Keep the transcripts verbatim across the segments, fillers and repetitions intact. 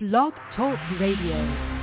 Blog Talk Radio.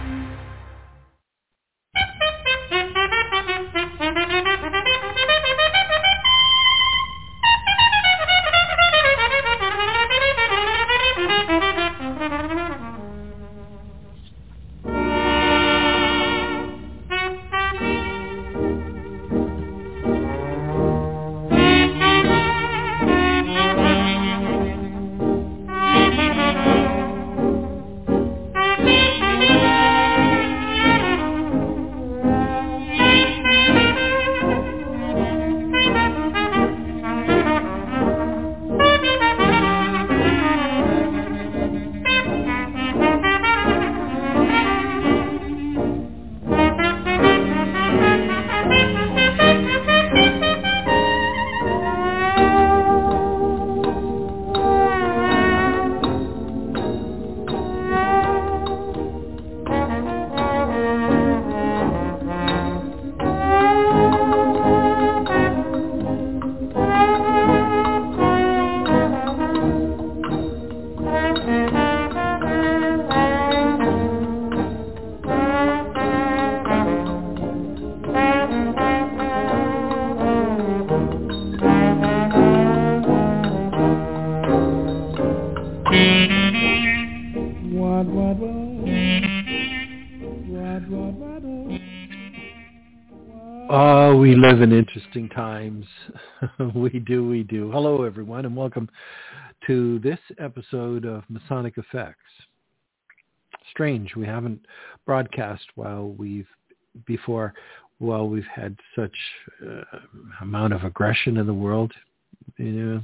We live in interesting times. we do, we do. Hello, everyone, and welcome to this episode of Masonic Effects. Strange, we haven't broadcast while we've before, while we've had such uh, amount of aggression in the world. You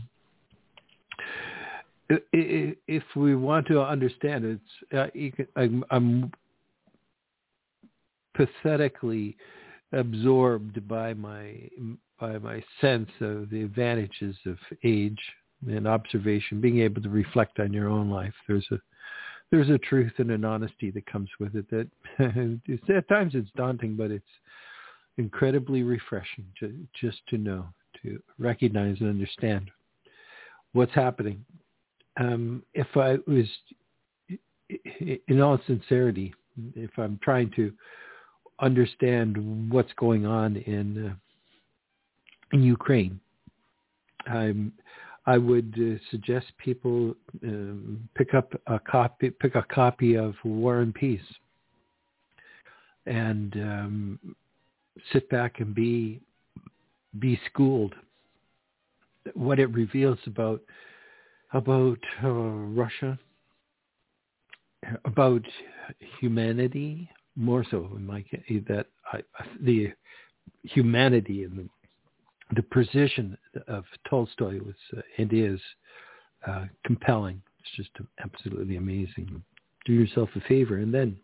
know, if we want to understand it, it's, uh, you can, I'm, I'm pathetically absorbed by my by my sense of the advantages of age and observation, being able to reflect on your own life. There's a there's a truth and an honesty that comes with it that at times it's daunting, but it's incredibly refreshing to, just to know, to recognize and understand what's happening. Um, if I was, in all sincerity, if I'm trying to understand what's going on in uh, in Ukraine, I'm, I would uh, suggest people um, pick up a copy, pick a copy of War and Peace, and um, sit back and be be schooled. What it reveals about about uh, Russia, about humanity. More so in my case, that I, the humanity and the, the precision of Tolstoy was uh, and is uh, compelling. It's just absolutely amazing. Do yourself a favor, and then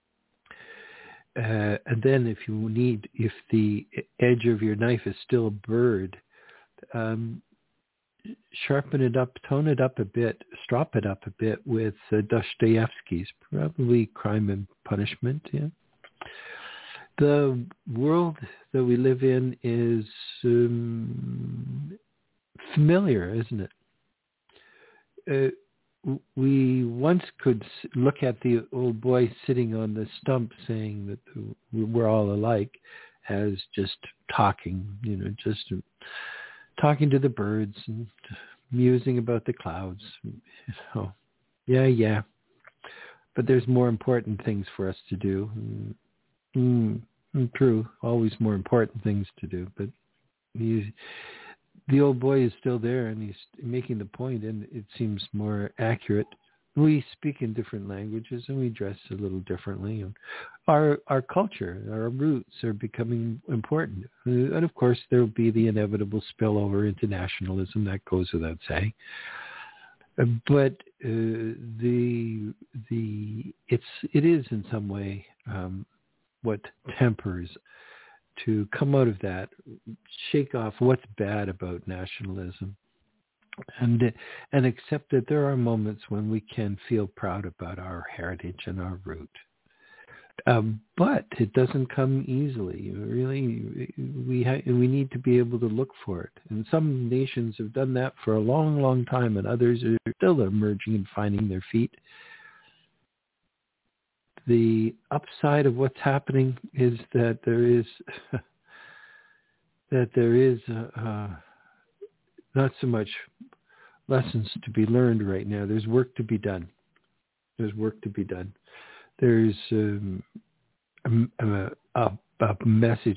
uh, and then if you need, if the edge of your knife is still burred, um, sharpen it up, tone it up a bit, strop it up a bit with uh, Dostoevsky's, probably Crime and Punishment. Yeah, the world that we live in is um, familiar, isn't it? Uh, we once could look at the old boy sitting on the stump saying that we're all alike as just talking, you know, just talking to the birds and musing about the clouds. You know, yeah, yeah. But there's more important things for us to do. Mm, true, always more important things to do. But he's, the old boy is still there, and he's making the point, and it seems more accurate. We speak in different languages, and we dress a little differently. And our our culture, our roots are becoming important. And of course, there will be the inevitable spillover into nationalism. That goes without saying. But uh, the the it's it is in some way um, what tempers to come out of that, shake off what's bad about nationalism, and and accept that there are moments when we can feel proud about our heritage and our root. Um, but it doesn't come easily. Really, we ha- we need to be able to look for it. And some nations have done that for a long, long time, and others are still emerging and finding their feet. the upside of what's happening is that there is that there is uh, uh, not so much lessons to be learned right now. There's work to be done. There's work to be done. There's um, a, a, a message,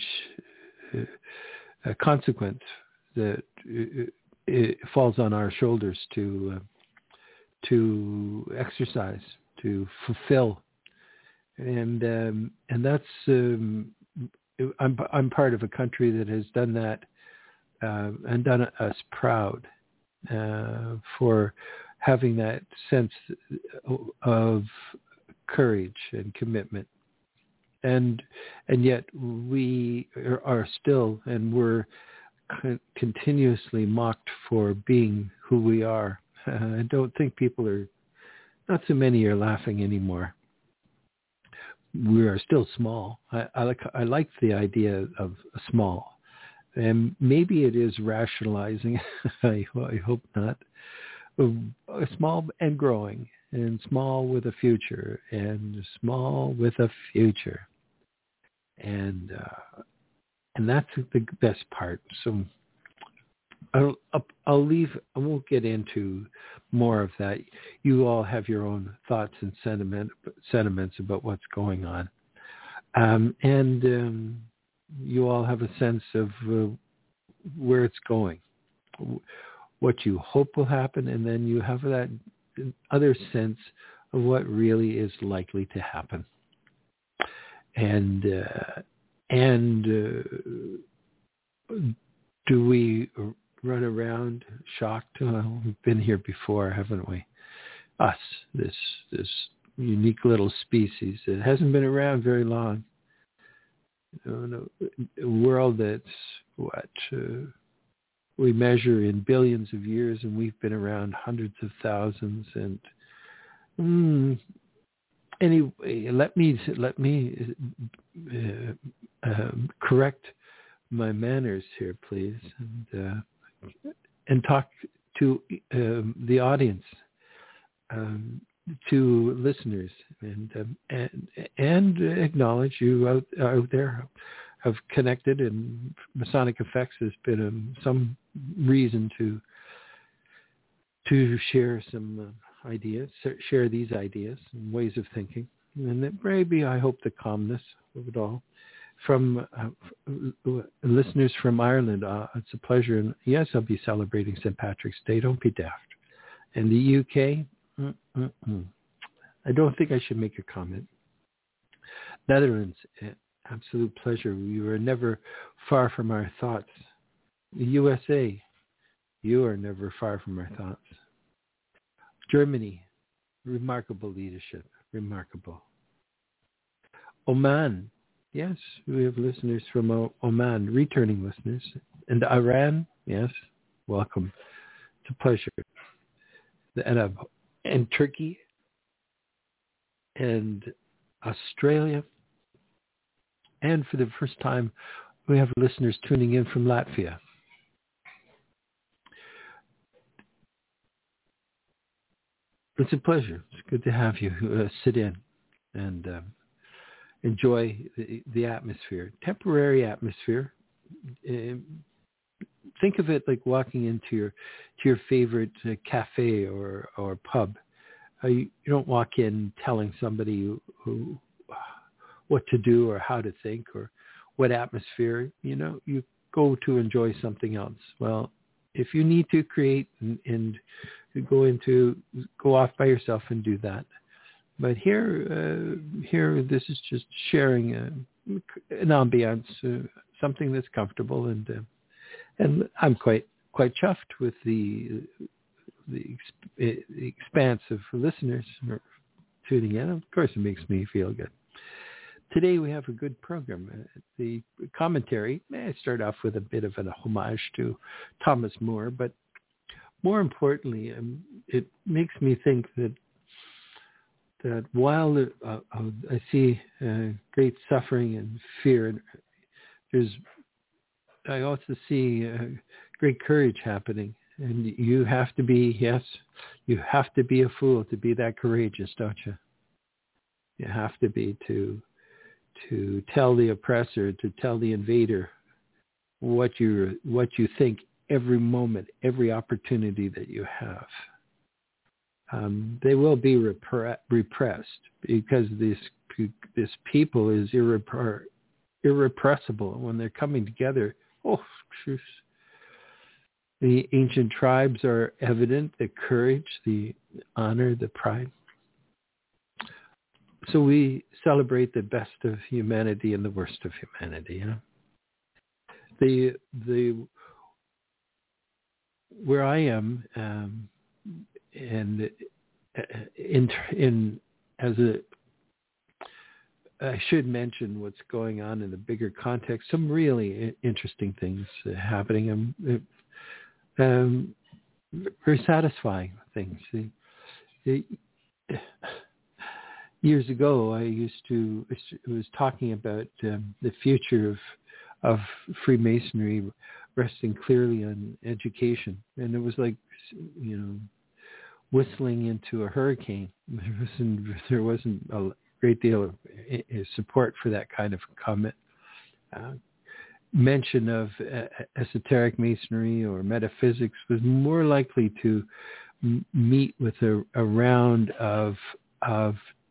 a consequence that it, it falls on our shoulders to uh, to exercise, to fulfill, and um, and that's um, I'm I'm part of a country that has done that uh, and done us proud uh, for having that sense of courage and commitment, and and yet we are still and we're con- continuously mocked for being who we are. Uh, I don't think people are, not so many are laughing anymore. We are still small. I, I like I like the idea of small, and maybe it is rationalizing. I, I hope not. Small and growing, and small with a future, and small with a future, and uh, and that's the best part. So I'll, I'll leave. I won't get into more of that. You all have your own thoughts and sentiment sentiments about what's going on, um, and um, you all have a sense of uh, where it's going, what you hope will happen, and then you have that other sense of what really is likely to happen. And uh, and uh, do we run around shocked? Well, we've been here before, haven't we? Us, this this unique little species that hasn't been around very long. You know, a world that's what uh, we measure in billions of years, and we've been around hundreds of thousands. And mm, anyway, let me let me uh, um, correct my manners here, please, and uh, and talk to um, the audience, um, to listeners, and um, and and acknowledge you out out there have connected, and Masonic Effects has been um, some reason to to share some uh, ideas, share these ideas and ways of thinking, and that maybe I hope the calmness of it all. From uh, listeners from Ireland, uh, it's a pleasure, and yes, I'll be celebrating Saint Patrick's Day. Don't be daft. And the U K, mm-mm-mm. I don't think I should make a comment. Netherlands, absolute pleasure. We were never far from our thoughts. The U S A, you are never far from our thoughts. Germany, remarkable leadership, remarkable. Oman, yes, we have listeners from Oman, returning listeners. And Iran, yes, welcome. It's a pleasure. And, uh, and Turkey and Australia. And for the first time, we have listeners tuning in from Latvia. It's a pleasure. It's good to have you uh, sit in and um, enjoy the, the atmosphere, temporary atmosphere. Uh, think of it like walking into your to your favorite uh, cafe or or pub. Uh, you, you don't walk in telling somebody who, who what to do or how to think or what atmosphere. You know, you go to enjoy something else. Well, if you need to create and, and go into go off by yourself and do that. But here, uh, here, this is just sharing a, an ambiance, uh, something that's comfortable, and uh, and I'm quite quite chuffed with the the, exp- the expanse of listeners tuning in. Of course, it makes me feel good. Today we have a good program. Uh, the commentary, may I start off with a bit of an homage to Thomas More, but more importantly, um, it makes me think that that while uh, uh, I see uh, great suffering and fear, there's I also see uh, great courage happening. And you have to be, yes, you have to be a fool to be that courageous, don't you? You have to be to to tell the oppressor, to tell the invader what you what you think every moment, every opportunity that you have. Um, they will be repre- repressed because this this people is irrepre- irrepressible when they're coming together. Oh, shoot. The ancient tribes are evident, the courage, the honor, the pride. So we celebrate the best of humanity and the worst of humanity. You know? The the where I am, um, and in in as a, I should mention what's going on in the bigger context. Some really interesting things happening. Um, um, very satisfying things. The, the, years ago, I used to was talking about um, the future of of Freemasonry resting clearly on education, and it was like, you know, whistling into a hurricane. There wasn't there wasn't a great deal of support for that kind of comment. Uh, mention of uh, esoteric masonry or metaphysics was more likely to m- meet with a, a round of of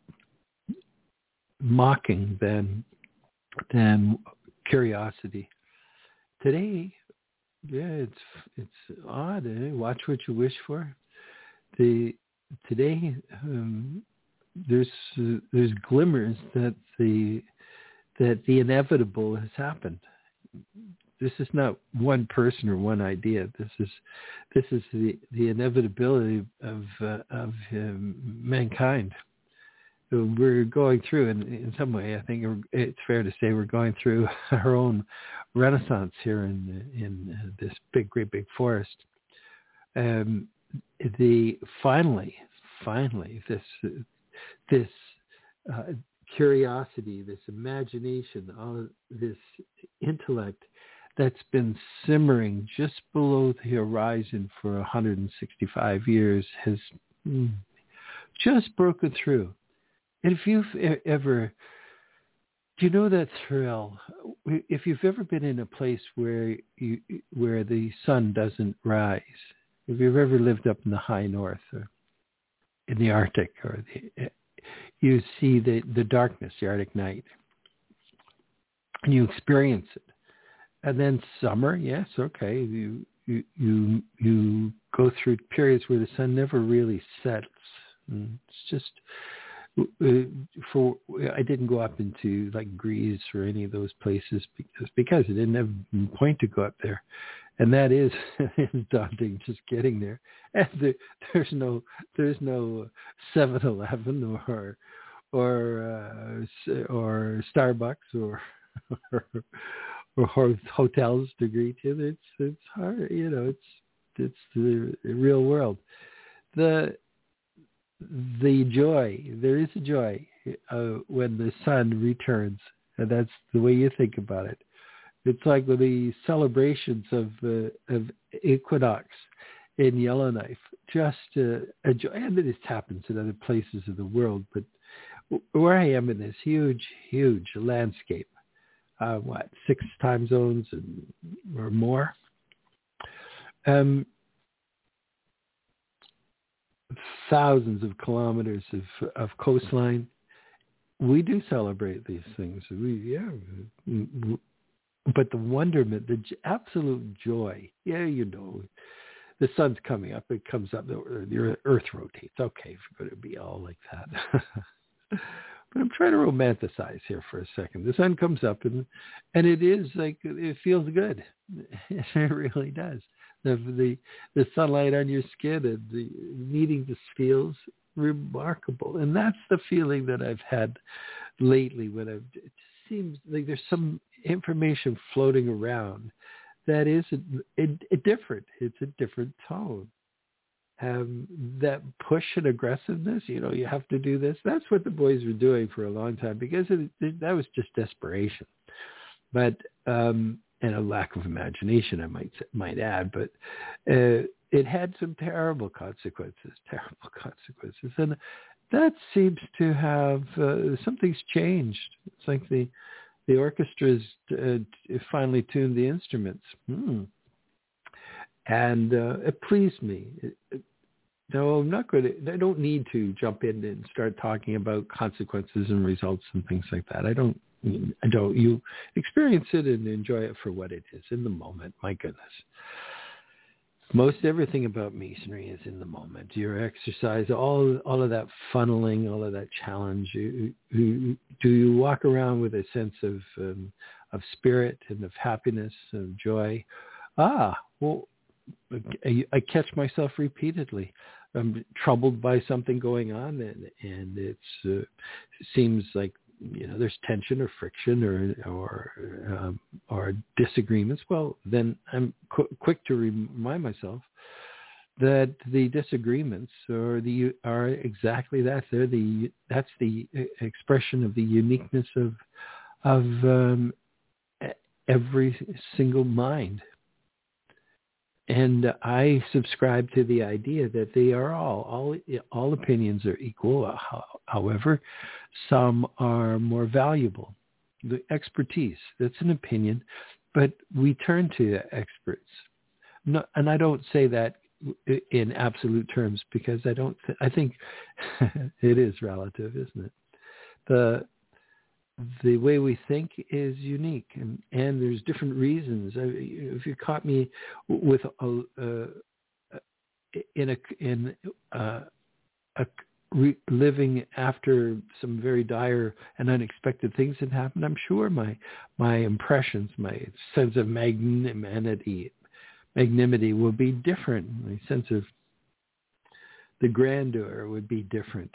mocking than than curiosity. Today, yeah, it's it's odd. Eh? Watch what you wish for. The today um, there's uh, there's glimmers that the that the inevitable has happened. This is not one person or one idea. This is this is the, the inevitability of uh, of um, mankind. We're going through, and in some way, I think it's fair to say we're going through our own renaissance here in in this big, great, big forest. Um, the finally, finally, this this uh, curiosity, this imagination, all this intellect that's been simmering just below the horizon for one hundred sixty-five years has mm, just broken through. And if you've ever, do you know that thrill? If you've ever been in a place where you where the sun doesn't rise, if you've ever lived up in the high north or in the Arctic, or the, you see the, the darkness, the Arctic night, and you experience it. And then summer, yes, okay, you you you, you go through periods where the sun never really sets. And it's just. For I didn't go up into like Greece or any of those places because because I didn't have a point to go up there, and that is, is daunting just getting there. And there, there's no there's no seven eleven or or uh, or Starbucks or, or or hotels to greet you. It's it's hard, you know. It's it's the real world. The The joy, there is a joy uh, when the sun returns, and that's the way you think about it. It's like with the celebrations of uh, of equinox in Yellowknife, just uh, a joy. And this happens in other places of the world, but where I am in this huge, huge landscape, uh, what, six time zones and, or more, um, thousands of kilometers of, of coastline. We do celebrate these things. We, yeah. But the wonderment, the absolute joy, yeah, you know, the sun's coming up, it comes up, the earth rotates. Okay, if we're going to be all like that. But I'm trying to romanticize here for a second. The sun comes up, and and it is like, it feels good. It really does. The, the the sunlight on your skin and the meeting this feels remarkable. And that's the feeling that I've had lately when I've, it seems like there's some information floating around that is a, a, a different, it's a different tone. Um, that push and aggressiveness, you know, you have to do this. That's what the boys were doing for a long time because it, it, that was just desperation. But, um, and a lack of imagination, I might might add, but uh, it had some terrible consequences, terrible consequences. And that seems to have, uh, something's changed. It's like the, the orchestra's uh, finally tuned the instruments. Hmm. And uh, it pleased me. It, it, no, I'm not going to, I don't need to jump in and start talking about consequences and results and things like that. I don't, I don't, you experience it and enjoy it for what it is in the moment. My goodness. Most everything about Masonry is in the moment. Your exercise, all all of that funneling, all of that challenge. You, you, do you walk around with a sense of um, of spirit and of happiness and joy? Ah, well, I, I catch myself repeatedly. I'm troubled by something going on, and and it's uh, it seems like, you know, there's tension or friction or or um, or disagreements. Well, then I'm qu- quick to remind myself that the disagreements or the are exactly that. They're the that's the expression of the uniqueness of of um, every single mind. And I subscribe to the idea that they are all, all, all opinions are equal. However, some are more valuable. The expertise, that's an opinion, but we turn to experts. No, and I don't say that in absolute terms because I don't, th- I think it is relative, isn't it? The, the way we think is unique, and, and there's different reasons. If you caught me with a, uh, in a in uh, a re- living after some very dire and unexpected things had happened, I'm sure my my impressions, my sense of magnanimity, magnanimity will be different. My sense of the grandeur would be different.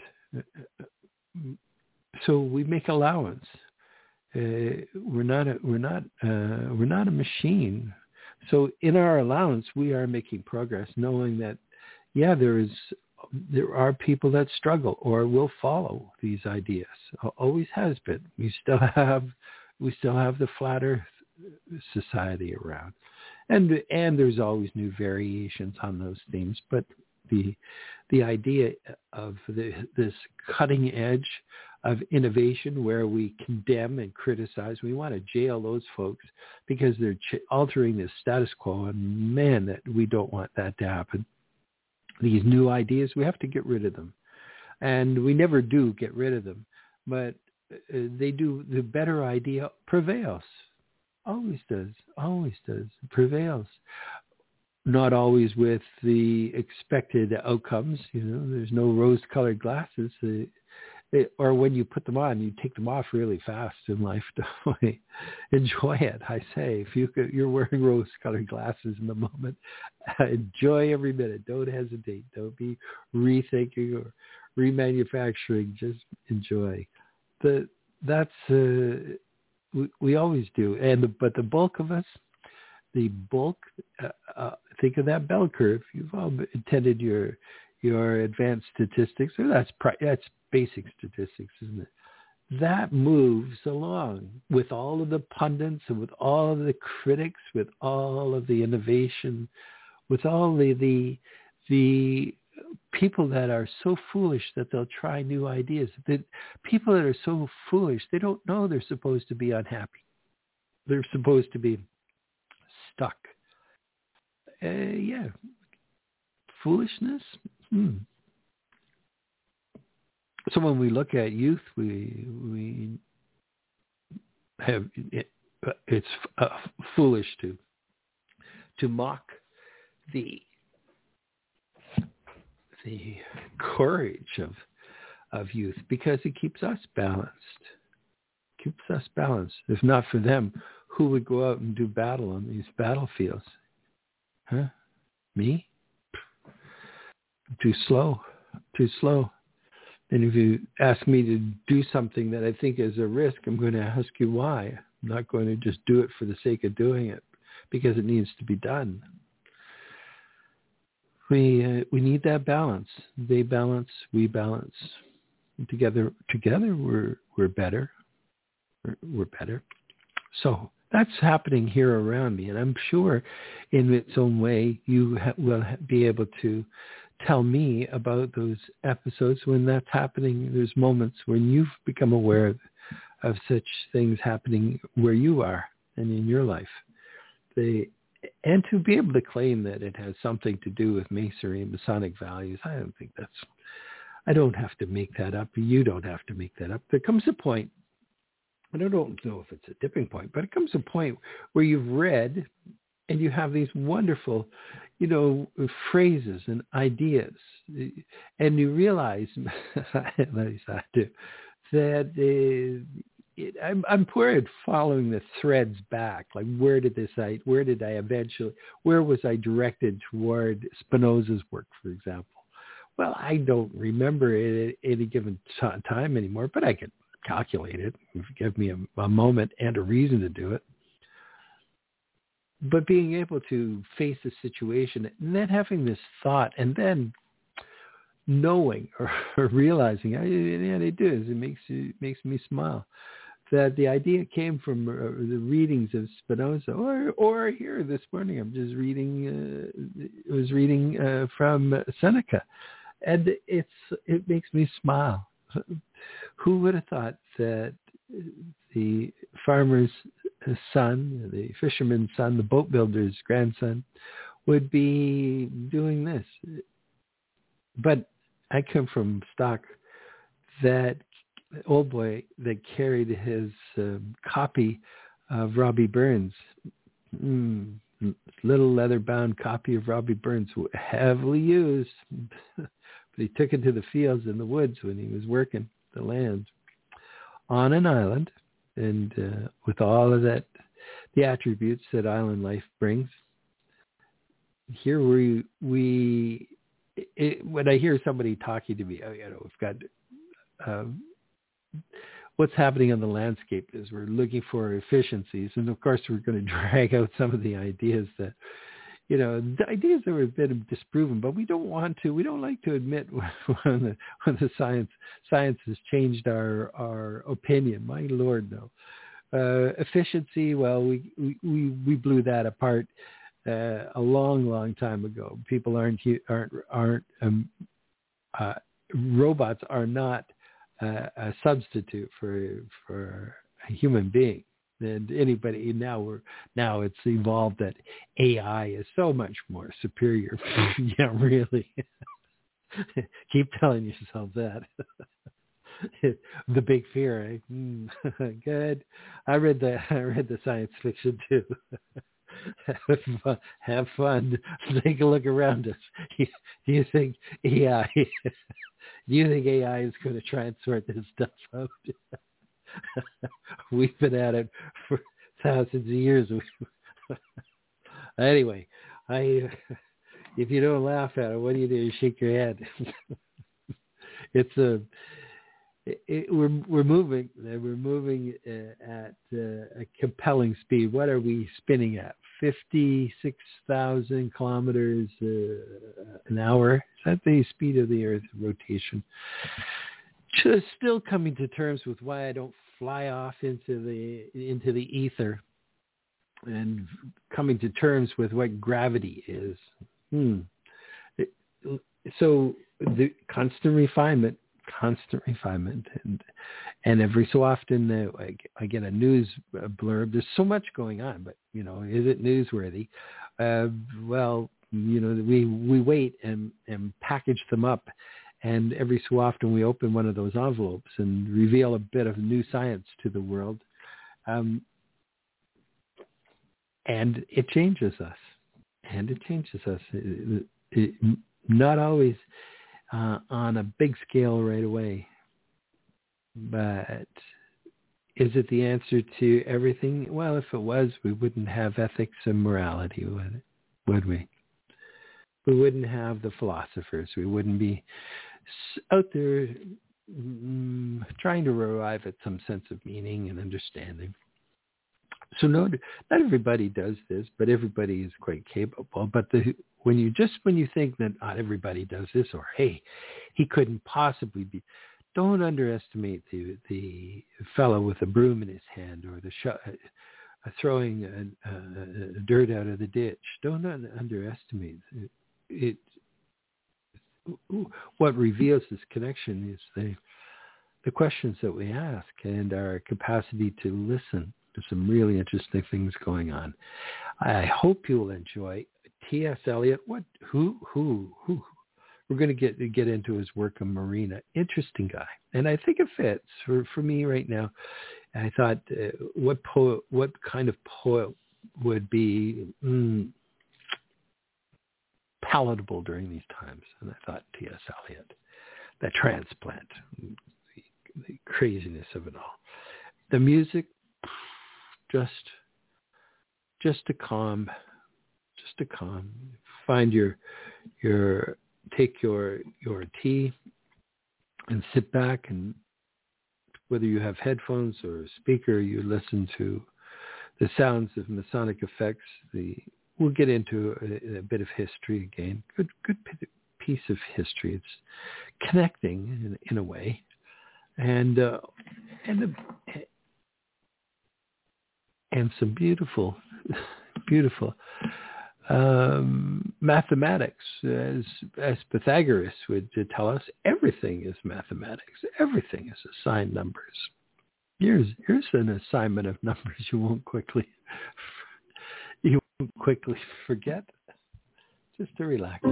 So we make allowance. Uh, we're not a, we're not uh, we're not a machine. So in our allowance, we are making progress, knowing that, yeah, there is there are people that struggle or will follow these ideas. Always has been. We still have we still have the flat Earth society around, and and there's always new variations on those themes. But the the idea of the, this cutting edge of innovation where we condemn and criticize. We want to jail those folks because they're ch- altering the status quo. And man, that we don't want that to happen. These new ideas, we have to get rid of them. And we never do get rid of them. But uh, they do, the better idea prevails. Always does. Always does. Prevails. Not always with the expected outcomes. You know, there's no rose-colored glasses. Uh, It, or when you put them on, you take them off really fast in life. Enjoy it, I say. If you could, you're wearing rose-colored glasses in the moment, enjoy every minute. Don't hesitate. Don't be rethinking or remanufacturing. Just enjoy. The that's uh, we, we always do. And the, but the bulk of us, the bulk. Uh, uh, think of that bell curve. You've all attended your your advanced statistics, or that's that's basic statistics, isn't it? That moves along with all of the pundits and with all of the critics, with all of the innovation, with all the the, the people that are so foolish that they'll try new ideas. The people that are so foolish, they don't know they're supposed to be unhappy. They're supposed to be stuck. Uh, yeah. Foolishness? Hmm. So when we look at youth, we we have it, it's uh, foolish to to mock the the courage of of youth because it keeps us balanced. Keeps us balanced. If not for them, who would go out and do battle on these battlefields? Huh? Me? Too slow. Too slow. And if you ask me to do something that I think is a risk, I'm going to ask you why. I'm not going to just do it for the sake of doing it because it needs to be done. We uh, we need that balance. They balance, we balance. Together, together we're we're better. We're, we're better. So that's happening here around me, and I'm sure, in its own way, you ha- will ha- be able to tell me about those episodes when that's happening. There's moments when you've become aware of, of such things happening where you are and in your life. They, and to be able to claim that it has something to do with Masonry and Masonic values, I don't think that's, I don't have to make that up. You don't have to make that up. There comes a point, and I don't know if it's a tipping point, but it comes a point where you've read and you have these wonderful, you know, phrases and ideas, and you realize, at least I do, that uh, it, I'm, I'm poor at following the threads back. Like, where did this, I, where did I eventually, where was I directed toward Spinoza's work, for example? Well, I don't remember it at any given t- time anymore, but I can calculate it. Give me a, a moment and a reason to do it. But being able to face the situation and then having this thought and then knowing or, or realizing, yeah, it does. It makes it makes me smile. That the idea came from uh, the readings of Spinoza, or or here this morning I'm just reading. Uh, I was reading uh, from Seneca, and it's it makes me smile. Who would have thought that the farmer's son, the fisherman's son, the boat builder's grandson, would be doing this? But I come from stock that old boy that carried his uh, copy of Robbie Burns, mm, little leather-bound copy of Robbie Burns, heavily used, but he took it to the fields and the woods when he was working the land on an island, and uh, with all of that, the attributes that island life brings. Here we, we it, when I hear somebody talking to me, oh, you know, we've got um, what's happening on the landscape is we're looking for efficiencies, and of course we're going to drag out some of the ideas that, you know, the ideas that have been disproven, but we don't want to, we don't like to admit when the, when the science science has changed our, our opinion. My Lord, no. Uh, efficiency, well, we, we, we blew that apart uh, a long, long time ago. People aren't, aren't, aren't um, uh, robots are not uh, a substitute for, for a human being. And anybody now we're now it's evolved that A I is so much more superior. Yeah, really. Keep telling yourself that. The big fear, eh? Mm. Good. I read the I read the science fiction too. Have fun. Have fun. Take a look around us. Do you think A I? Do you think A I is going to try and sort this stuff out? We've been at it for thousands of years. Anyway, I if you don't laugh at it, what do you do? You shake your head. It's a it, it, we're we're moving we're moving uh, at uh, a compelling speed. What are we spinning at? Fifty-six thousand kilometers uh, an hour. Is that the speed of the Earth's rotation? Just still coming to terms with why I don't fly off into the into the ether, and coming to terms with what gravity is. Hmm. It, so the constant refinement, constant refinement, and and every so often uh, I, I get a news blurb. There's so much going on, but you know, is it newsworthy? Uh, well, you know, we we wait and and package them up. And every so often we open one of those envelopes and reveal a bit of new science to the world. Um, and it changes us. And it changes us. It, it, not always uh, on a big scale right away. But is it the answer to everything? Well, if it was, we wouldn't have ethics and morality, would it? Would we? We wouldn't have the philosophers. We wouldn't be out there mm, trying to arrive at some sense of meaning and understanding. So no, not everybody does this, but everybody is quite capable. But the, when you just when you think that not everybody does this, or hey, he couldn't possibly be, don't underestimate the the fellow with a broom in his hand, or the sh- uh, throwing a, a, a dirt out of the ditch. Don't un- underestimate it. it what reveals this connection is the the questions that we ask and our capacity to listen. There's some really interesting things going on. I hope you will enjoy T S. Eliot. What? Who? Who? Who? We're going to get get into his work on Marina. Interesting guy, and I think it fits for, for me right now. I thought, uh, what poet, what kind of poet would be mm, palatable during these times? And I thought T S. Eliot, that transplant, the, the craziness of it all, the music, just just to calm, just to calm. Find your your take your your tea and sit back, and whether you have headphones or a speaker, you listen to the sounds of Masonic effects. The we'll get into a, a bit of history again. Good good piece of history. It's connecting in, in a way, and uh, and the, and some beautiful beautiful. Um, mathematics, as as Pythagoras would tell us, everything is mathematics. Everything is assigned numbers. Here's here's an assignment of numbers you won't quickly you won't quickly forget. Just to relax.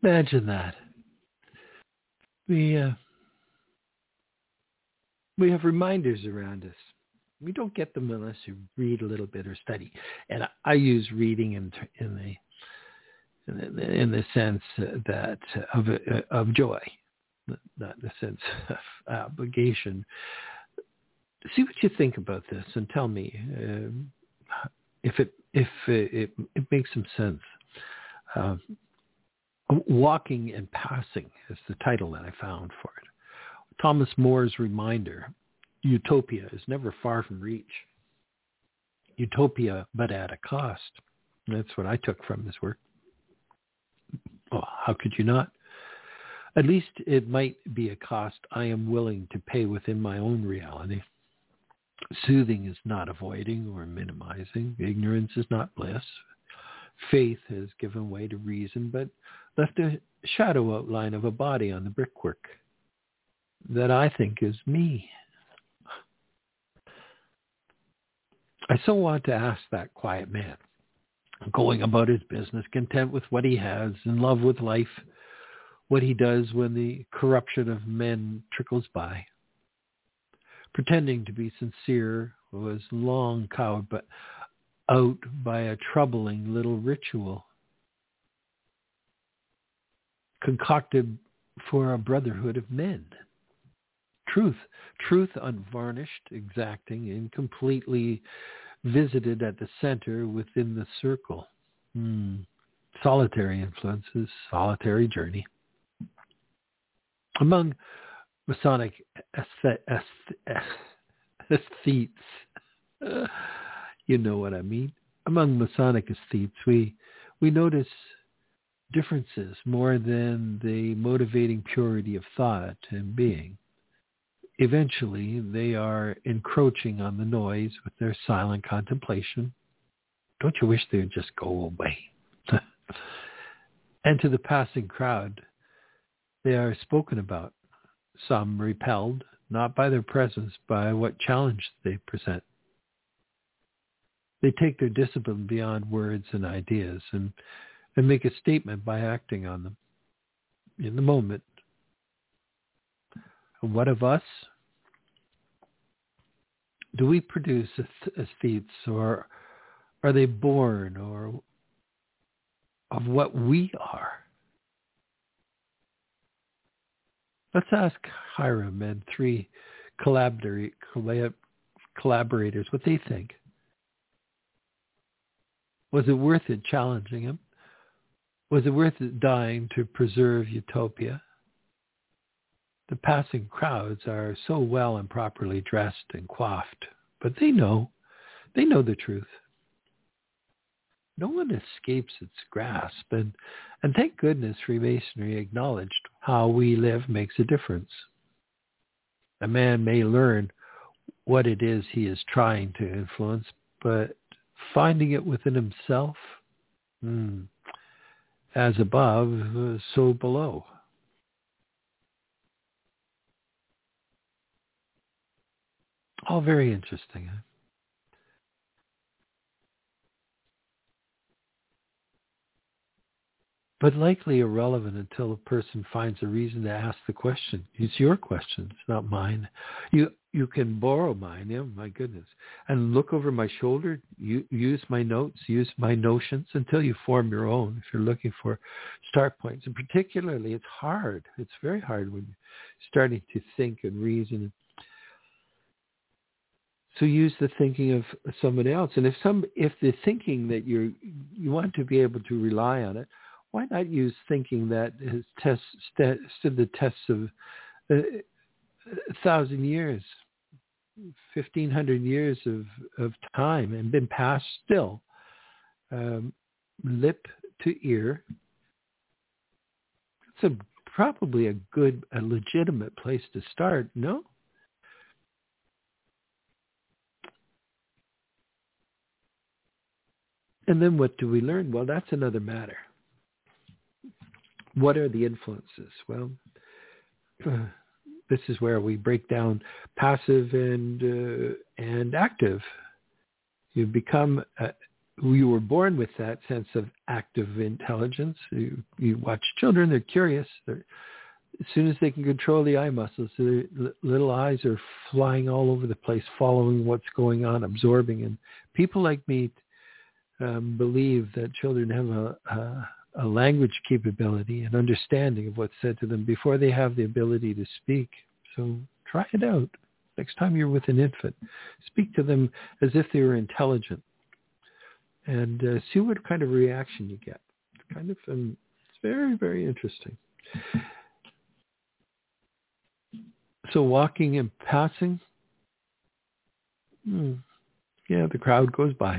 Imagine that. We uh, we have reminders around us. We don't get them unless you read a little bit or study. And I, I use reading in, in the in the, in the sense that of of joy, not in the sense of obligation. See what you think about this, and tell me uh, if it if it, it, it makes some sense. Uh, Walking and Passing is the title that I found for it. Thomas More's reminder: utopia is never far from reach. Utopia, but at a cost. That's what I took from his work. Oh, how could you not? At least it might be a cost I am willing to pay within my own reality. Soothing is not avoiding or minimizing. Ignorance is not bliss. Faith has given way to reason, but left a shadow outline of a body on the brickwork that I think is me. I so want to ask that quiet man, going about his business, content with what he has, in love with life, what he does when the corruption of men trickles by. Pretending to be sincere was long cowed but out by a troubling little ritual concocted for a brotherhood of men. Truth, truth unvarnished, exacting, and completely visited at the center within the circle. Hmm. Solitary influences, solitary journey. Among Masonic aesthetes, uh, you know what I mean. Among Masonic aesthetes, we we notice differences more than the motivating purity of thought and being. Eventually, they are encroaching on the noise with their silent contemplation. Don't you wish they would just go away? And to the passing crowd, they are spoken about, some repelled, not by their presence, by what challenge they present. They take their discipline beyond words and ideas and, and make a statement by acting on them in the moment. And what of us? Do we produce aesthetes, or are they born or of what we are? Let's ask Hiram and three collaborators what they think. Was it worth it challenging him? Was it worth it dying to preserve utopia? The passing crowds are so well and properly dressed and coiffed, but they know, they know the truth. No one escapes its grasp, and, and thank goodness Freemasonry acknowledged how we live makes a difference. A man may learn what it is he is trying to influence, but finding it within himself, hmm, as above, so below. All very interesting. Huh? But likely irrelevant until a person finds a reason to ask the question. It's your question, it's not mine. You you can borrow mine, yeah, my goodness, and look over my shoulder, you, use my notes, use my notions until you form your own if you're looking for start points. And particularly, it's hard. It's very hard when you're starting to think and reason. So use the thinking of somebody else. And if some, if the thinking that you you want to be able to rely on it, why not use thinking that has test, st- stood the tests of uh, a thousand years, fifteen hundred years of, of time, and been passed still, um, lip to ear. It's a, probably a good, a legitimate place to start, no? And then what do we learn? Well, that's another matter. What are the influences? Well, uh, this is where we break down passive and uh, and active. You become uh, you were born with that sense of active intelligence. You, you watch children; they're curious. They're, as soon as they can control the eye muscles, their little eyes are flying all over the place, following what's going on, absorbing. And people like me um, believe that children have a, a, a language capability and understanding of what's said to them before they have the ability to speak. So try it out. Next time you're with an infant, speak to them as if they were intelligent, and uh, see what kind of reaction you get. It's kind of, um, it's very, very interesting. So walking and passing, hmm, yeah, the crowd goes by.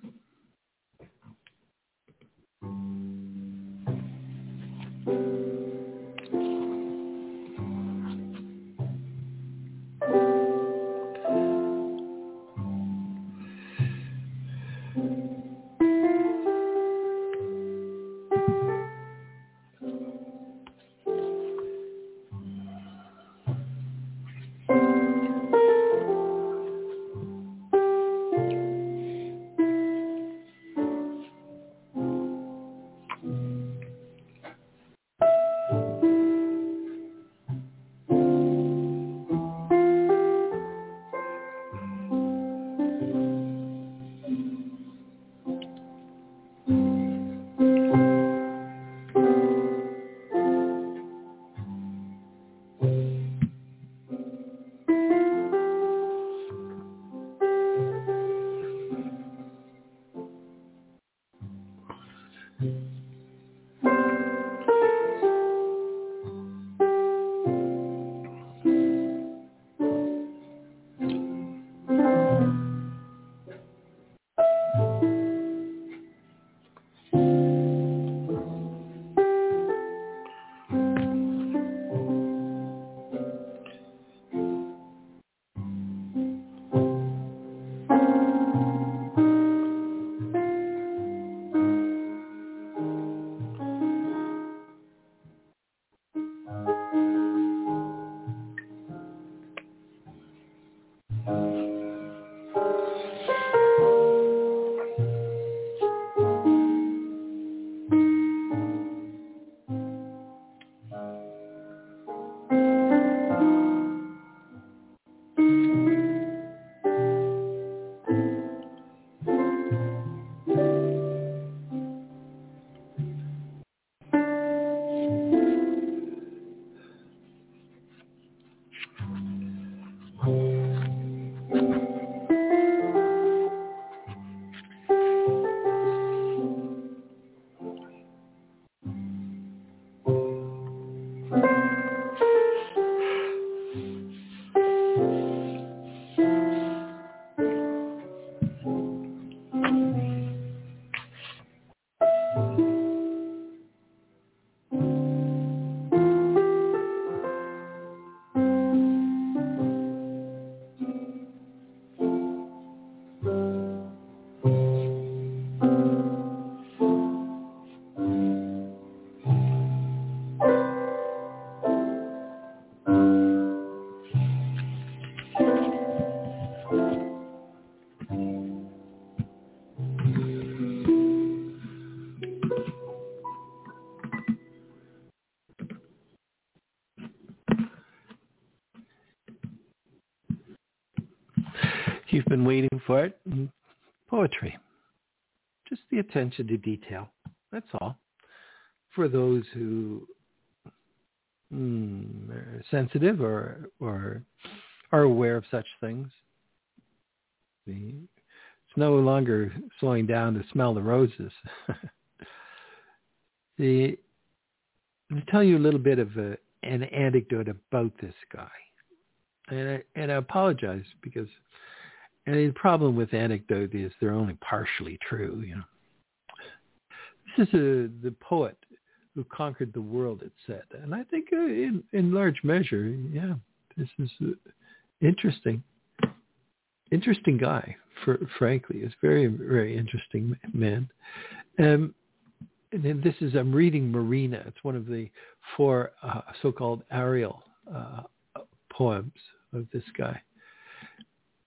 You've been waiting for it. Poetry. Just the attention to detail. That's all. For those who mm, are sensitive or or are aware of such things. The, it's no longer slowing down to smell the roses. the, I'll tell you a little bit of a, an anecdote about this guy. And I, and I apologize because and the problem with anecdote is they're only partially true, you know. This is a, the poet who conquered the world, it said. And I think uh, in, in large measure, yeah, this is uh, interesting. Interesting guy, for, frankly. It's very, very interesting man. Um, and then this is, I'm reading Marina. It's one of the four uh, so-called Ariel uh, poems of this guy.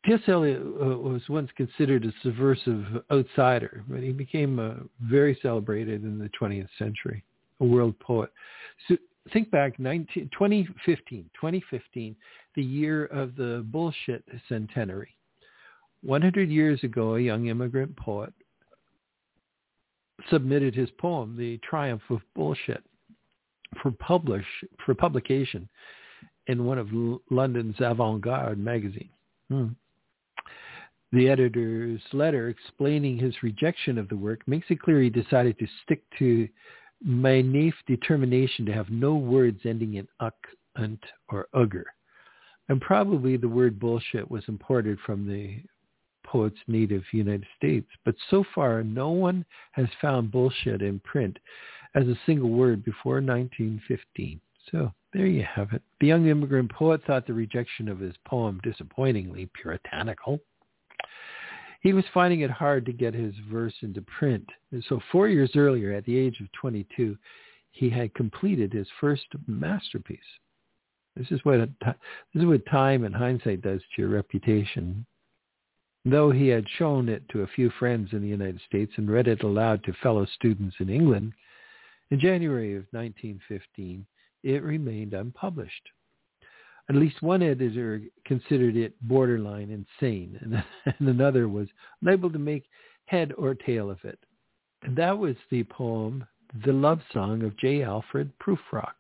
T S. Eliot uh, was once considered a subversive outsider, but he became uh, very celebrated in the twentieth century, a world poet. So think back, nineteen, twenty fifteen, twenty fifteen, the year of the bullshit centenary. one hundred years ago, a young immigrant poet submitted his poem, The Triumph of Bullshit, for publish for publication in one of L- London's avant-garde magazine. Hmm. The editor's letter explaining his rejection of the work makes it clear he decided to stick to my naif determination to have no words ending in uck, unt, or ugger. And probably the word bullshit was imported from the poet's native United States. But so far, no one has found bullshit in print as a single word before nineteen fifteen. So there you have it. The young immigrant poet thought the rejection of his poem disappointingly puritanical. He was finding it hard to get his verse into print. And so four years earlier, at the age of twenty-two, he had completed his first masterpiece. This is what a, this is what time and hindsight does to your reputation. Though he had shown it to a few friends in the United States and read it aloud to fellow students in England, in January of nineteen fifteen, it remained unpublished. At least one editor considered it borderline insane, and, and another was unable to make head or tail of it. And that was the poem, The Love Song of J. Alfred Prufrock.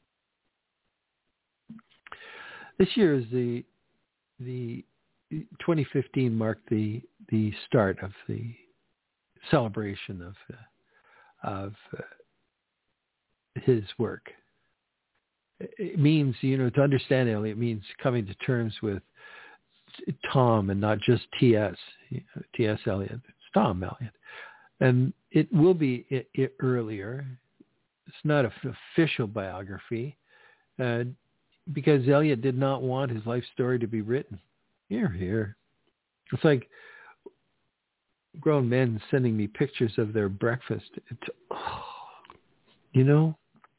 This year is the the twenty fifteen marked the the start of the celebration of uh, of uh, his work. It means, you know, to understand Eliot means coming to terms with Tom and not just T S. You know, T S. Eliot. It's Tom Eliot, and it will be it, it earlier. It's not an official biography. Uh, Because Eliot did not want his life story to be written. Here, here. It's like grown men sending me pictures of their breakfast. It's, oh, you know?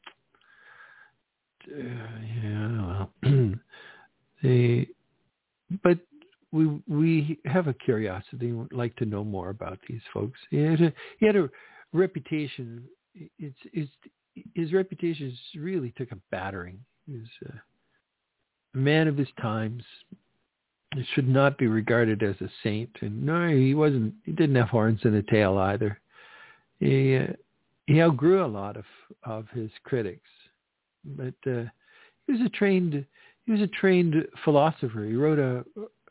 Uh, yeah, well. they, but we we have a curiosity. We'd like to know more about these folks. He had a, he had a reputation. It's, it's, his reputation really took a battering. He was uh, a man of his times. He should not be regarded as a saint. And no, he wasn't. He didn't have horns in a tail either. He uh, he outgrew a lot of, of his critics, but uh, he was a trained he was a trained philosopher. He wrote a,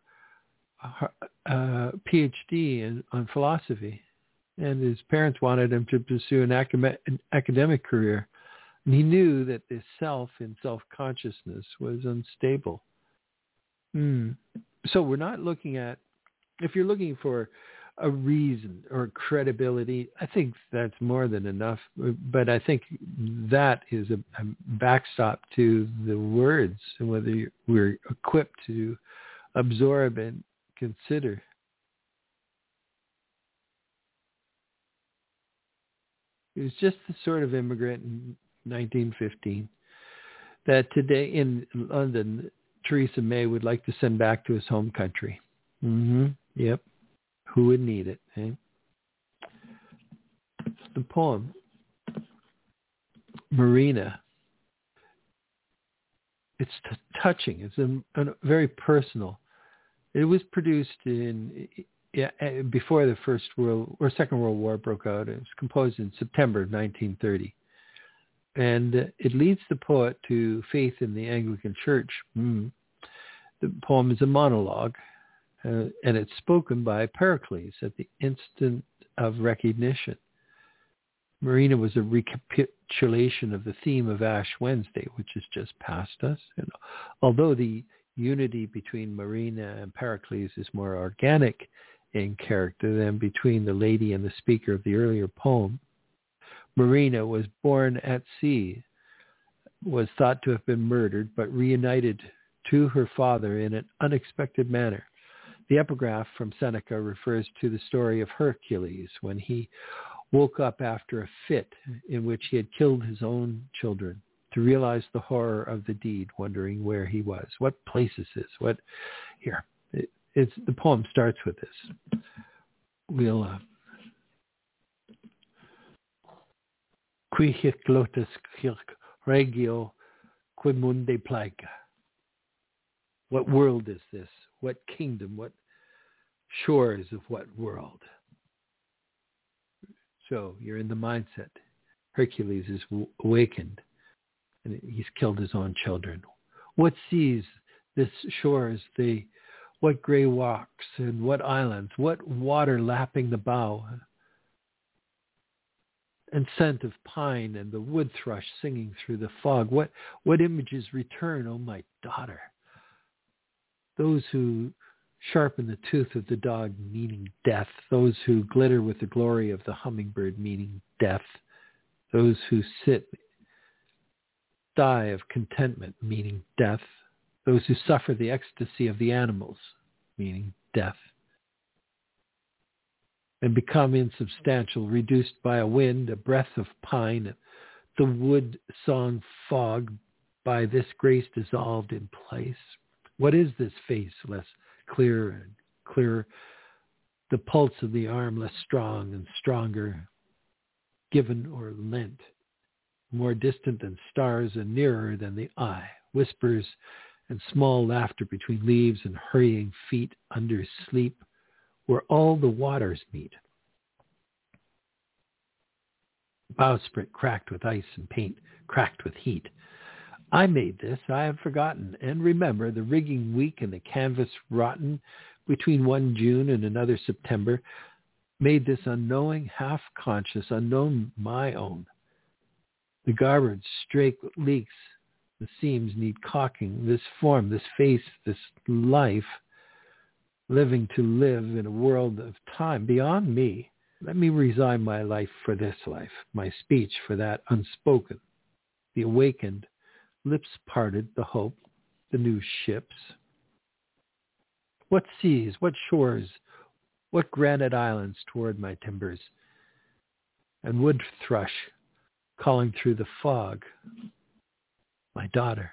a, a P H D in, on philosophy, and his parents wanted him to pursue an, academic, an academic career. And he knew that the self and self-consciousness was unstable. Mm. So we're not looking at, if you're looking for a reason or credibility, I think that's more than enough. But I think that is a, a backstop to the words and whether we're equipped to absorb and consider. He was just the sort of immigrant in nineteen fifteen that today in London, Theresa May would like to send back to his home country. Mm-hmm. Yep. Who would need it? Eh? The poem, Marina, it's t- touching. It's a, a very personal. It was produced in yeah, before the First World or Second World War broke out. It was composed in September of nineteen thirty. And it leads the poet to faith in the Anglican Church. Mm. The poem is a monologue, uh, and it's spoken by Pericles at the instant of recognition. Marina was a recapitulation of the theme of Ash Wednesday, which has just passed us. And although the unity between Marina and Pericles is more organic in character than between the lady and the speaker of the earlier poem, Marina was born at sea, was thought to have been murdered, but reunited to her father in an unexpected manner. The epigraph from Seneca refers to the story of Hercules when he woke up after a fit in which he had killed his own children to realize the horror of the deed, wondering where he was. What place is this? What here? It, it's the poem starts with this. We'll uh, Qui hic lotus hic regio quimunde plaga. What world is this? What kingdom? What shores of what world? So you're in the mindset. Hercules is w- awakened, and he's killed his own children. What seas this shores? The what gray rocks and what islands? What water lapping the bow? And scent of pine and the wood thrush singing through the fog. What what images return, oh my daughter? Those who sharpen the tooth of the dog, meaning death. Those who glitter with the glory of the hummingbird, meaning death. Those who sit, die of contentment, meaning death. Those who suffer the ecstasy of the animals, meaning death. And become insubstantial, reduced by a wind, a breath of pine, the wood song fog, by this grace dissolved in place. What is this face less clear and clearer? The pulse of the arm less strong and stronger, given or lent, more distant than stars and nearer than the eye, whispers and small laughter between leaves and hurrying feet under sleep, where all the waters meet. Bowsprit cracked with ice and paint, cracked with heat. I made this, I have forgotten, and remember the rigging weak and the canvas rotten between one June and another September, made this unknowing, half-conscious, unknown my own. The garment straight leaks, the seams need caulking, this form, this face, this life, living to live in a world of time beyond me. Let me resign my life for this life, my speech for that unspoken. The awakened, lips parted, the hope, the new ships. What seas, what shores, what granite islands toward my timbers, and wood thrush calling through the fog, my daughter.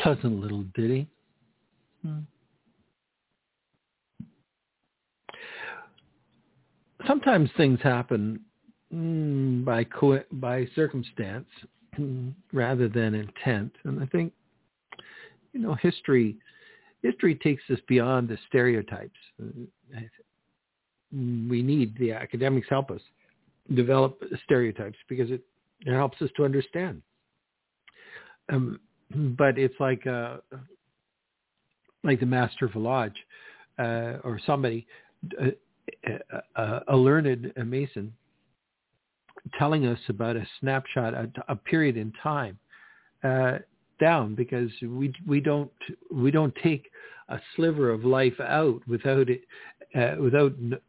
pleasant little ditty. Hmm. Sometimes things happen mm, by co- by circumstance rather than intent, and I think you know history history takes us beyond the stereotypes. We need the academics help us develop stereotypes because it, it helps us to understand. Um, but it's like uh, like the master of a lodge uh, or somebody. Uh, A, a learned Mason telling us about a snapshot, a, a period in time uh, down, because we we don't we don't take a sliver of life out without it uh, without n-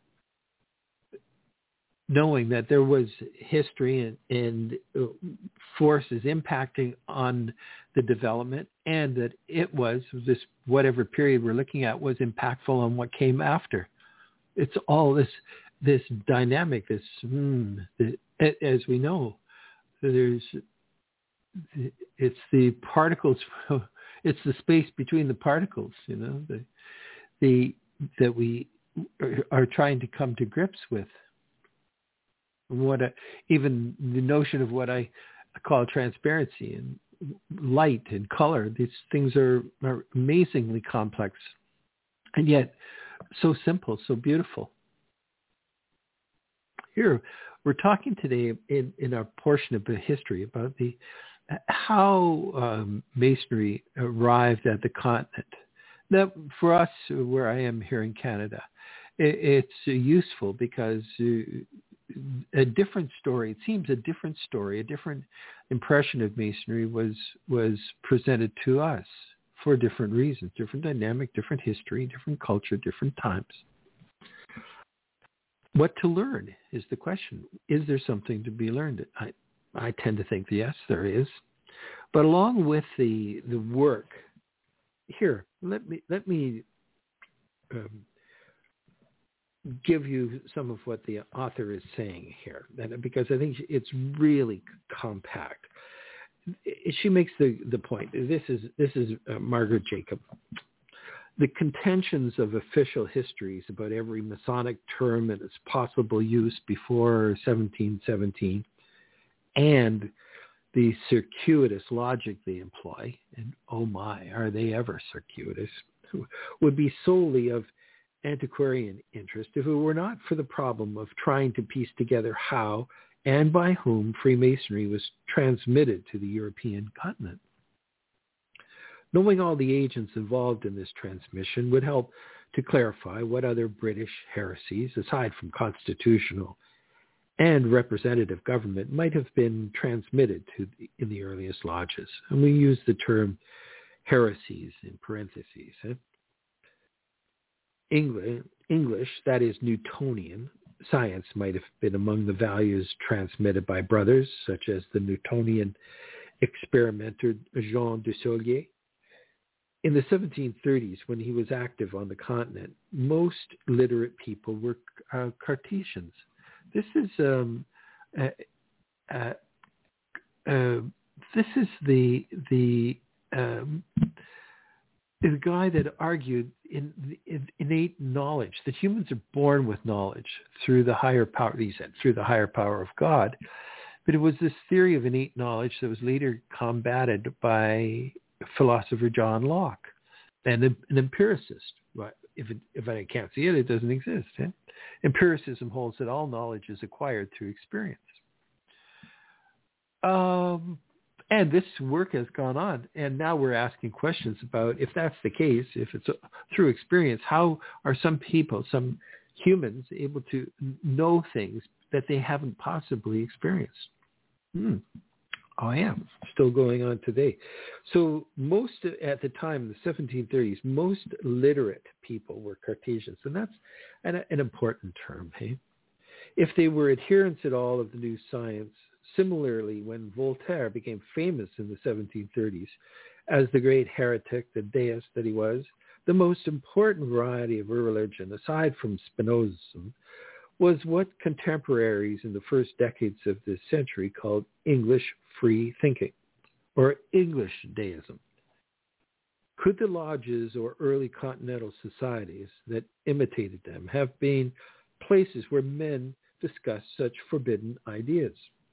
knowing that there was history and, and forces impacting on the development, and that it was this whatever period we're looking at was impactful on what came after. It's all this this dynamic, this, mm, the, as we know, there's it's the particles, it's the space between the particles, you know, the the that we are trying to come to grips with. What a, even the notion of what I call transparency and light and color, these things are, are amazingly complex, and yet so simple, so beautiful. Here, we're talking today in, in our portion of the history about the how um, Masonry arrived at the continent. Now, for us, where I am here in Canada, it, it's useful because uh, a different story, it seems a different story, a different impression of Masonry was was presented to us for different reasons, different dynamic, different history, different culture, different times. What to learn is the question. Is there something to be learned? I, I tend to think, yes, there is. But along with the the work, here, let me let me um, give you some of what the author is saying here, because I think it's really compact. She makes the, the point. This is this is uh, Margaret Jacob. The contentions of official histories about every Masonic term and its possible use before seventeen seventeen, and the circuitous logic they employ, and oh my, are they ever circuitous, would be solely of antiquarian interest if it were not for the problem of trying to piece together how and by whom Freemasonry was transmitted to the European continent. Knowing all the agents involved in this transmission would help to clarify what other British heresies, aside from constitutional and representative government, might have been transmitted to the, in the earliest lodges. And we use the term heresies in parentheses. Eh? English, English, that is Newtonian, science might have been among the values transmitted by brothers, such as the Newtonian experimenter Jean Dussolier. In the seventeen thirties, when he was active on the continent, most literate people were uh, Cartesians. This is um, uh, uh, uh, this is the the um, the guy that argued in, in innate knowledge that humans are born with knowledge through the higher power. He said through the higher power of God, but it was this theory of innate knowledge that was later combated by philosopher John Locke, and an empiricist. If it, if I can't see it, it doesn't exist. Eh? Empiricism holds that all knowledge is acquired through experience. Um, and this work has gone on, and now we're asking questions about if that's the case, if it's a, through experience, how are some people, some humans, able to know things that they haven't possibly experienced? Hmm. Oh, I am still going on today. So most at the time, the seventeen thirties, most literate people were Cartesians, and that's an, an important term. Hey, if they were adherents at all of the new science, similarly, when Voltaire became famous in the seventeen thirties as the great heretic, the deist that he was, the most important variety of religion, aside from Spinozism, was what contemporaries in the first decades of this century called English free thinking, or English deism. Could the lodges or early continental societies that imitated them have been places where men discussed such forbidden ideas?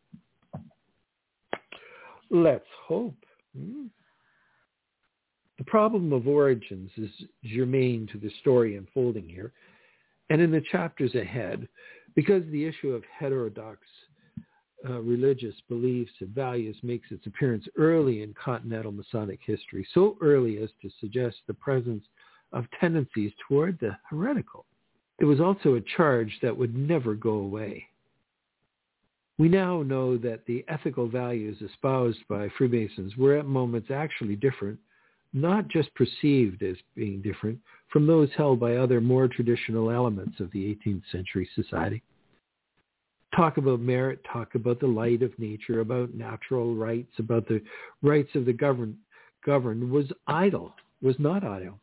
Let's hope. Hmm. The problem of origins is germane to the story unfolding here, and in the chapters ahead, because the issue of heterodox uh, religious beliefs and values makes its appearance early in continental Masonic history, so early as to suggest the presence of tendencies toward the heretical. It was also a charge that would never go away. We now know that the ethical values espoused by Freemasons were at moments actually different, not just perceived as being different from those held by other more traditional elements of the eighteenth century society. Talk about merit, talk about the light of nature, about natural rights, about the rights of the governed, governed was idle, was not idle.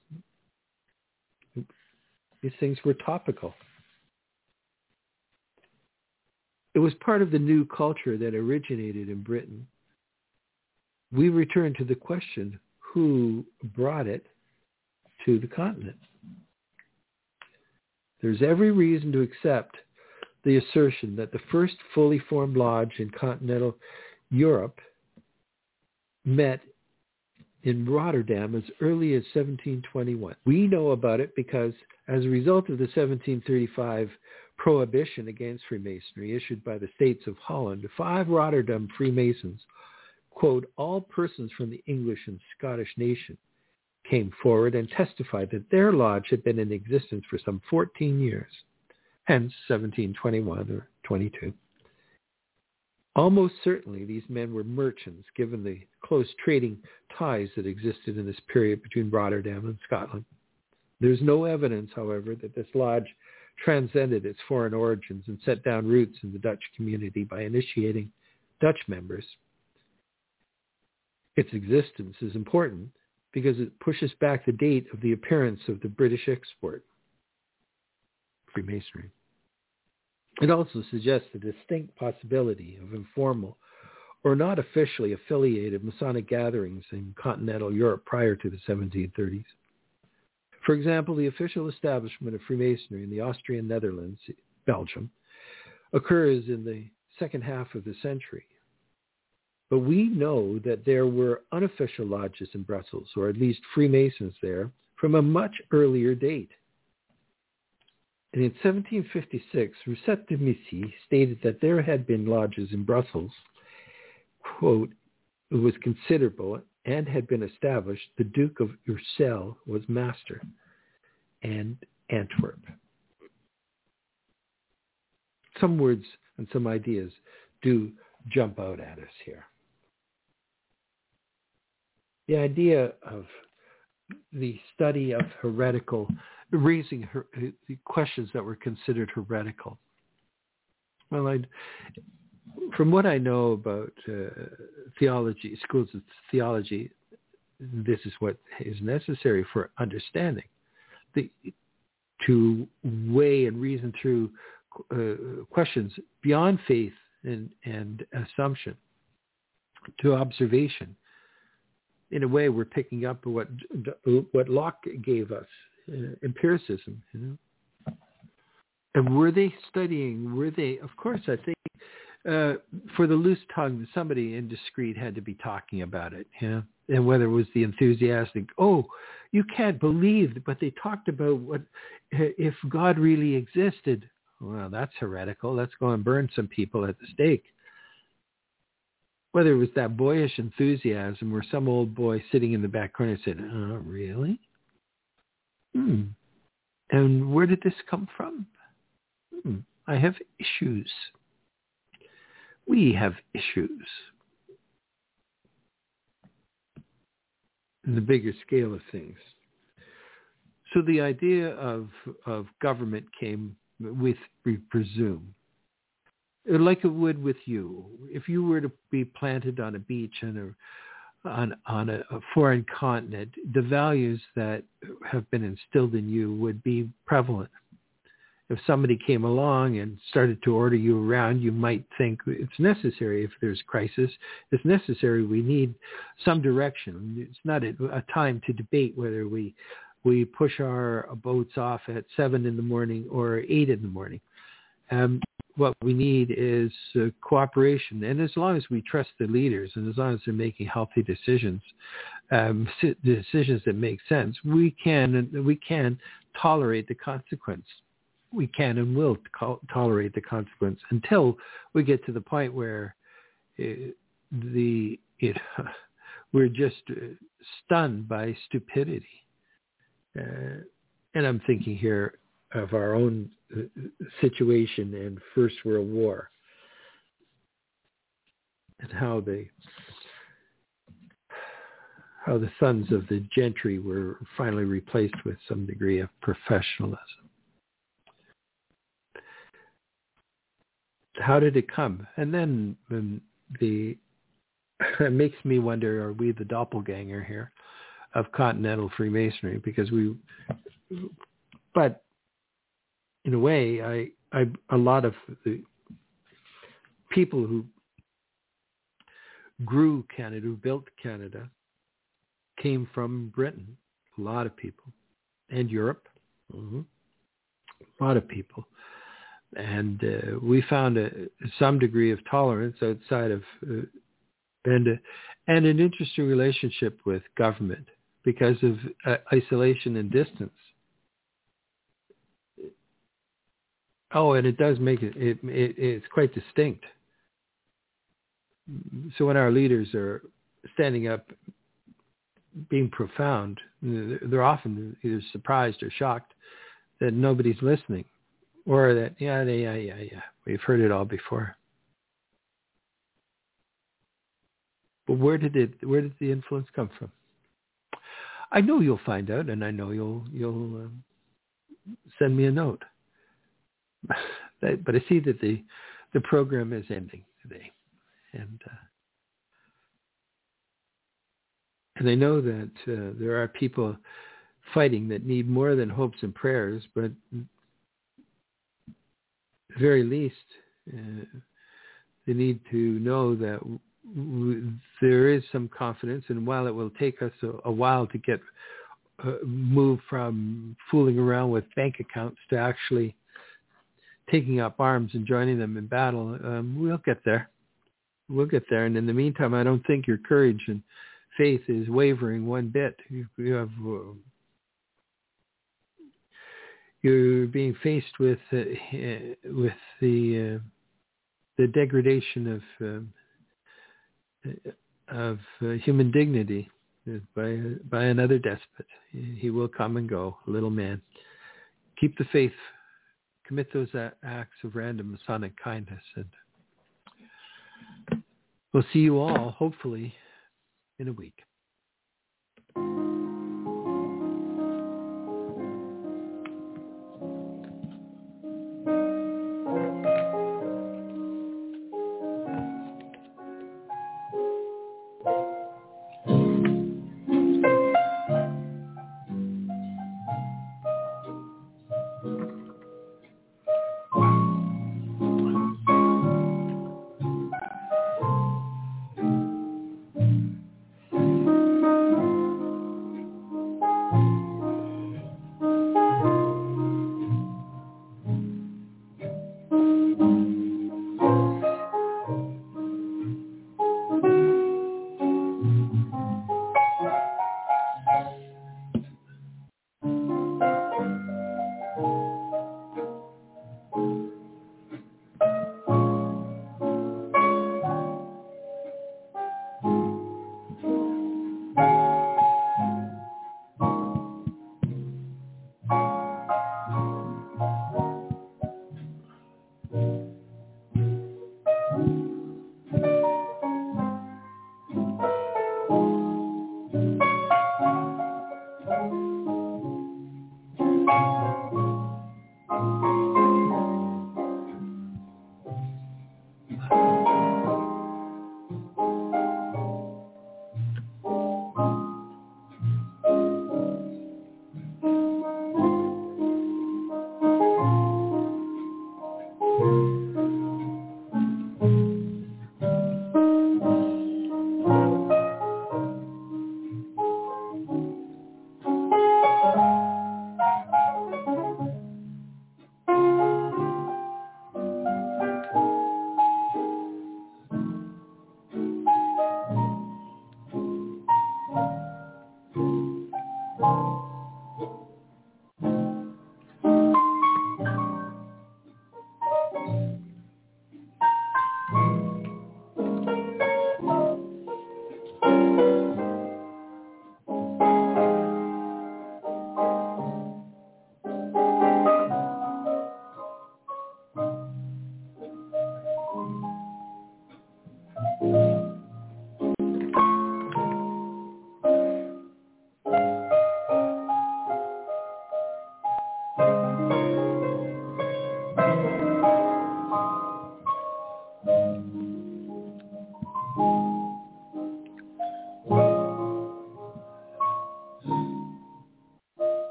These things were topical. It was part of the new culture that originated in Britain. We return to the question, who brought it to the continent? There's every reason to accept the assertion that the first fully formed lodge in continental Europe met in Rotterdam as early as seventeen twenty-one. We know about it because as a result of the seventeen thirty-five prohibition against Freemasonry issued by the States of Holland, five Rotterdam Freemasons, quote, all persons from the English and Scottish nation, came forward and testified that their lodge had been in existence for some fourteen years, hence seventeen twenty-one or twenty-two. Almost certainly these men were merchants, given the close trading ties that existed in this period between Rotterdam and Scotland. There's no evidence, however, that this lodge transcended its foreign origins and set down roots in the Dutch community by initiating Dutch members. Its existence is important because it pushes back the date of the appearance of the British export, Freemasonry. It also suggests a distinct possibility of informal or not officially affiliated Masonic gatherings in continental Europe prior to the seventeen thirties. For example, the official establishment of Freemasonry in the Austrian Netherlands, Belgium, occurs in the second half of the century. But we know that there were unofficial lodges in Brussels, or at least Freemasons there, from a much earlier date. And in seventeen fifty-six, Rousset de Missy stated that there had been lodges in Brussels, quote, it was considerable and had been established. The Duke of Ursel was master, and Antwerp. Some words and some ideas do jump out at us here. The idea of the study of heretical, raising her, the questions that were considered heretical. Well, I'd, from what I know about uh, theology, schools of theology, this is what is necessary for understanding. The, to weigh and reason through uh, questions beyond faith and, and assumption to observation. In a way, we're picking up what what Locke gave us, uh, empiricism, you know. And were they studying, were they, of course, I think, uh, for the loose tongue, somebody indiscreet had to be talking about it, you know. And whether it was the enthusiastic, oh, you can't believe, but they talked about what, if God really existed. Well, that's heretical. Let's go and burn some people at the stake. Whether it was that boyish enthusiasm or some old boy sitting in the back corner said, oh, really? Hmm. And where did this come from? Hmm. I have issues. We have issues. In the bigger scale of things. So the idea of, of government came with, we presume, like it would with you. If you were to be planted on a beach on a, on, on a, a foreign continent, the values that have been instilled in you would be prevalent. if somebody came along and started to order you around, you might think it's necessary. If there's crisis, it's necessary. We need some direction. It's not a, a time to debate whether we we push our boats off at seven in the morning or eight in the morning. Um, what we need is uh, cooperation. And as long as we trust the leaders and as long as they're making healthy decisions, um, decisions that make sense, we can we can tolerate the consequence. We can and will to- tolerate the consequence until we get to the point where uh, the it, we're just uh, stunned by stupidity. Uh, and I'm thinking here of our own uh, situation in First World War and how they how the sons of the gentry were finally replaced with some degree of professionalism. How did it come? And then um, the it makes me wonder, are we the doppelganger here of continental Freemasonry? Because we, but in a way, I, I a lot of the people who grew Canada, who built Canada, came from Britain. A lot of people, and Europe, mm-hmm. a lot of people. And uh, we found a, some degree of tolerance outside of, uh, and, uh, and an interesting relationship with government because of uh, isolation and distance. Oh, and it does make it, it, it, it's quite distinct. So when our leaders are standing up, being profound, they're often either surprised or shocked that nobody's listening. Or that, yeah, yeah, yeah, yeah, we've heard it all before. But where did it? Where did the influence come from? I know you'll find out, and I know you'll you'll um, send me a note. But I see that the the program is ending today, and uh, and I know that uh, there are people fighting that need more than hopes and prayers, but at the very least, uh, they need to know that w- there is some confidence, and while it will take us a, a while to get uh, move from fooling around with bank accounts to actually taking up arms and joining them in battle, um, we'll get there. We'll get there. And in the meantime, I don't think your courage and faith is wavering one bit. You, you have... Uh, You're being faced with uh, with the uh, the degradation of uh, of uh, human dignity by by another despot. He will come and go, little man. Keep the faith. Commit those acts of random Masonic kindness, and we'll see you all hopefully in a week.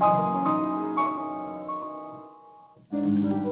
Thank you.